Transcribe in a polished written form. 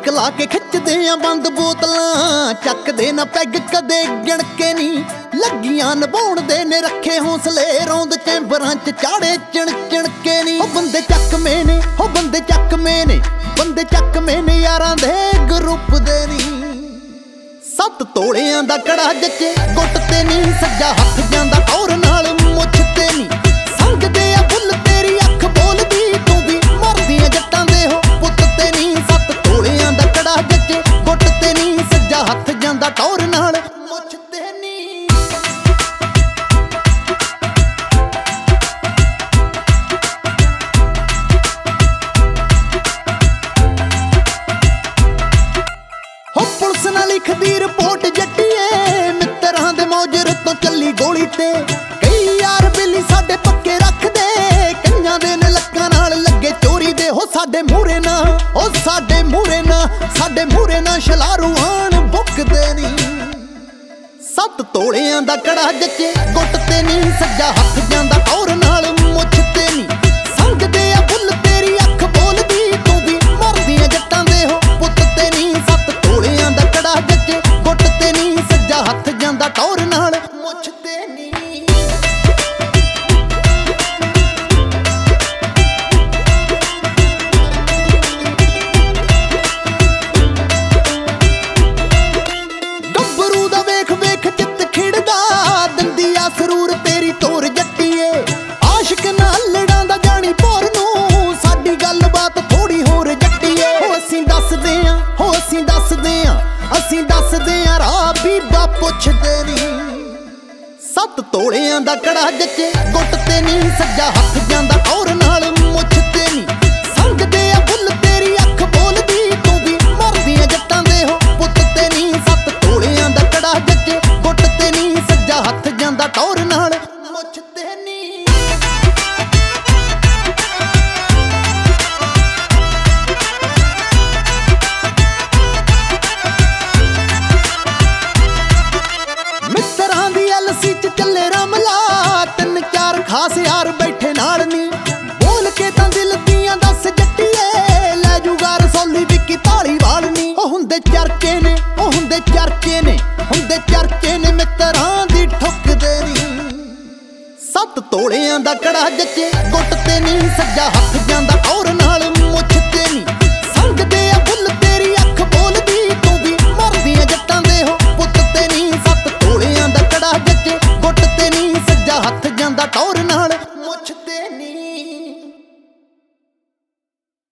Mic ਲਾ ਕੇ ਖਿੱਚਦੇ ਆ ਬੰਦ ਬੋਤਲਾਂ, ਚੱਕਦੇ ਨਾ ਪੈਗ ਕਦੇ ਗਿਣ ਕੇ ਨਹੀਂ, ਲੱਗੀਆਂ ਨਿਭਾਉਣ ਦੇ ਨੇ ਰੱਖੇ ਹੌਸਲੇ, ਰੌਂਦ ਚੈਂਬਰਾਂ ਚ ਚਾੜੇ ਚਿਣ ਚਿਣ ਕੇ ਨਹੀਂ। ਉਹ ਬੰਦੇ ਚੱਕਵੇਂ ਨੇ, ਉਹ ਬੰਦੇ ਚੱਕਵੇਂ ਨੇ, ਬੰਦੇ ਚੱਕਵੇਂ ਨੇ ਯਾਰਾਂ ਦੇ ਗਰੁੱਪ ਦੇ ਨਹੀਂ। 7 ਤੋਲਿਆਂ ਦਾ ਕੜਾ ਜੱਚੇ ਗੁੱਟ ਤੇ ਨਹੀਂ, ਸੱਜਾ ਹੱਥ ਜਾਂਦਾ ਟੌਰ ਨਾਲ ਮੁੱਛ ਤੇ ਨਹੀਂ, ਸੰਗਦੇ ਆ ਬੁੱਲ ਤੇਰੀ ਅੱਖ ਬੋਲਦੀ, ਤੂੰ ਵੀ ਮਰਦੀਆਂ ਜੱਟਾਂ ਦੇ ਹੋ ਪੁੱਤ ਤੇ ਨਹੀਂ। 7 ਤੋਲਿਆਂ ਦਾ ਕੜਾ ਜੱਚੇ ਗੁੱਟ ਤੇ ਨਹੀਂ, ਸੱਜਾ ਹੱਥ ਜਾਂਦਾ ਟੌਰ ਨਾਲ ਮੁੱਛ ਤੇ ਨਹੀਂ। ਹੋ ਪੁਲਿਸ ਨਾਲ ਲਿਖਦੀ ਰਿਪੋਰਟ ਜੱਟੀਏ, ਮਿੱਤਰਾਂ ਦੇ ਮੌਜਰ ਤੋਂ ਚੱਲੀ ਗੋਲੀ ਤੇ, ਕਈ ਯਾਰ ਬੇਲੀ ਸਾਡੇ ਪੱਕੇ ਰੱਖਦੇ, ਕਈਆਂ ਦੇ ਨੇ ਲੱਕਾਂ ਨਾਲ ਲੱਗੇ ਚੋਰੀ ਦੇ। ਹੋ ਸਾਡੇ ਮੂਹਰੇ ਨਾ, ਉਹ ਸਾਡੇ ਮੂਹਰੇ ਨਾ, ਸਾਡੇ ਮੂਹਰੇ ਨਾ ਸ਼ਲਾਰੂ ਆਣ ਬੁੱਕਦੇ ਨਹੀਂ। 7 ਤੋਲਿਆਂ ਦਾ ਕੜਾ ਜੱਚੇ ਗੁੱਟ ਤੇ ਨਹੀਂ, ਸੱਜਾ ਹੱਥ ਜਾਂਦਾ ਟੌਰ ਨਾਲ ਮੁੱਛ ਤੇ ਨਹੀਂ, ਸੰਗਦੇ ਆ ਬੁੱਲ ਤੇਰੀ ਅੱਖ ਬੋਲਦੀ, ਤੂੰ ਵੀ ਮਰਦੀਆਂ ਜੱਟਾਂ ਦੇ ਹੋ ਪੁੱਤ ਤੇ ਨਹੀਂ। 7 ਤੋਲਿਆਂ ਦਾ ਕੜਾ ਜੱਚੇ ਗੁੱਟ ਤੇ ਨਹੀਂ, ਸੱਜਾ ਹੱਥ ਜਾਂਦਾ ਟੌਰ ਨਾਲ ਮੁੱਛ ਤੇ ਨਹੀਂ। ਗੱਭਰੂ ਦਾ ਵੇਖ ਵੇਖ ਚਿੱਤ ਖਿੜਦਾ, ਦੰਦੀ ਆ ਸਰੂਰ ਤੇਰੀ ਤੋਰ ਜੱਟੀਏ, ਆਸ਼ਿਕ ਨਾਲ ਲੜਾਂ ਦਾ ਜਾਣੀ ਭੋਰ ਨੂੰ, ਸਾਡੀ ਗੱਲਬਾਤ ਥੋੜੀ ਹੋਰ ਜੱਟੀਏ। ਹੋ ਅਸੀਂ ਦੱਸਦੇ ਆਂ, ਹੋ ਅਸੀਂ ਦੱਸਦੇ ਆਂ, ਅਸੀਂ ਦੱਸਦੇ ਆਂ ਰਾਹ ਬੀਬਾ ਪੁੱਛਦੇ ਨਹੀਂ। 7 ਤੋਲਿਆਂ ਦਾ ਕੜਾ ਜੱਚੇ ਗੁੱਟ ਤੇ ਨਹੀਂ, ਸੱਜਾ ਹੱਥ ਜਾਂਦਾ ਟੌਰ ਨਾਲ ਮੁੱਛ ਤੇ ਨਹੀਂ, ਸੰਗਦੇ ਆ ਬੁੱਲ ਤੇਰੀ ਅੱਖ ਬੋਲਦੀ, ਤੂੰ ਵੀ ਮਰਦੀਆਂ ਜੱਟਾਂ ਦੇ ਹੋ ਪੁੱਤ ਤੇ ਨਹੀਂ। 7 ਤੋਲਿਆਂ ਦਾ ਕੜਾ ਜੱਚੇ ਗੁੱਟ ਤੇ ਨਹੀਂ, ਸੱਜਾ ਹੱਥ ਜਾਂਦਾ ਟੌਰ ਨਾਲ ਮੁੱਛ ਤੇ ਨਹੀਂ। ਮਿੱਤਰਾਂ ਦੀ ਐਲਸੀ ਚ ਚੱਲੇ ਰਮਲਾ, 3-4 ਖਾਸ ਯਾਰ ਬੈਠੇ ਨਾਲ ਨੀ, ਬੋਲ ਕੇ ਤਾਂ ਦਿਲ ਦੀਆਂ ਦੱਸ ਜੱਟੀਏ, ਲੈ ਜੂਗਾ ਰਸੌਲੀ ਵਿੱਕੀ ਧਾਲੀਵਾਲ ਨੀ। ਉਹ ਹੁੰਦੇ ਚਰਚੇ ਨੇ, ਉਹ ਹੁੰਦੇ ਚਰਚੇ ਨੇ, ਹੁੰਦੇ ਚਰਚੇ ਨੇ, ਮਿੱਤਰਾਂ ਦੀ ਠੁੱਕਦੇ ਨੀ। 7 ਤੋਲਿਆਂ ਦਾ ਕੜਾ ਜੱਚੇ ਗੁੱਟ ਤੇ ਨਹੀਂ, ਸੱਜਾ ਹੱਥ ਜਾਂਦਾ ਟੌਰ ਨਾਲ